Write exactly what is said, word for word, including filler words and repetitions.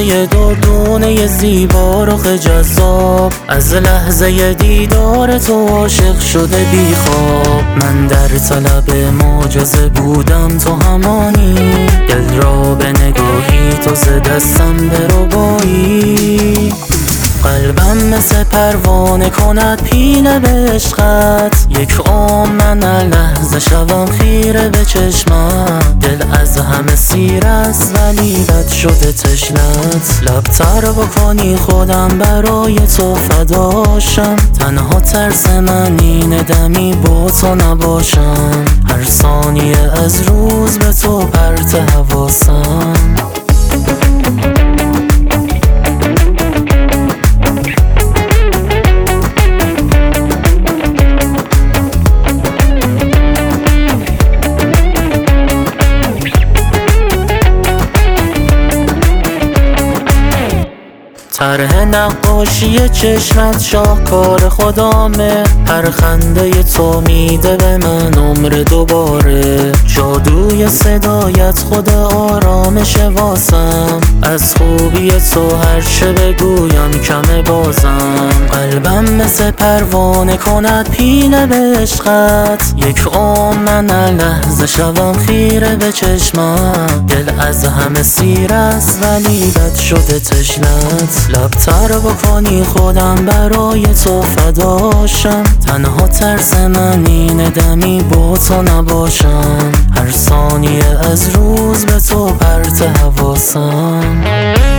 یه دردونه زیبا رخ جذاب، از لحظه دیدار تو عاشق شده بی خواب. من در طلب معجزه بودم تو همانی، دل را به نگاهی تو ز دستم بربایی. قلبم مثل پروانه کند پینه به عشقت، یک عمر من لحظه شوم خیره به چشمت. دل از همه سیر است ولی بد شده تشنت، لبتر بکنی خودم برای تو فداشم. تنها ترس من اینه دمی با تو نباشم، هر ثانیه از روز به تو پرت حواسم. طرح نقاشی چشمت شاهکار خدامه، هر خنده تو میده به من عمر دوباره. جادوی صدایت خود آرامش واسم، از خوبی تو هر چه بگویم کمه بازم. قلبم مثل پروانه کند پینه به عشقت، یک عمر من لحظه شوم خیره به چشمت. دل از همه سیر است ولی بد شده تشنت، لبتر بکنی خودم برای تو فداشم. تنها ترس من اینه دمی با تو نباشم، هر ثانیه از روز به تو پرت حواسم.